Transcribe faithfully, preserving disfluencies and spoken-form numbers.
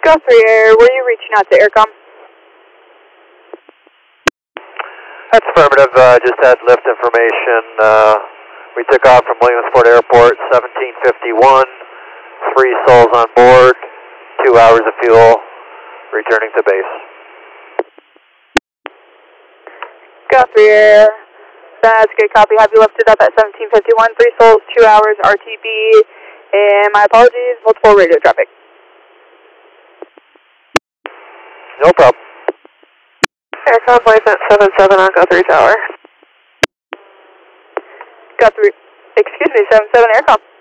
three Air, were you reaching out to Aircom? That's affirmative, uh, just had lift information. Uh, we took off from Williamsport Airport, seventeen fifty-one, three souls on board, two hours of fuel, returning to base. Go three Air, that's a good copy. Have you lifted up at seventeen fifty-one, three souls, two hours, R T B, and my apologies, multiple radio traffic. No problem. Aircom license seven seven on Go three Tower. Go three, excuse me, seven seven Aircom.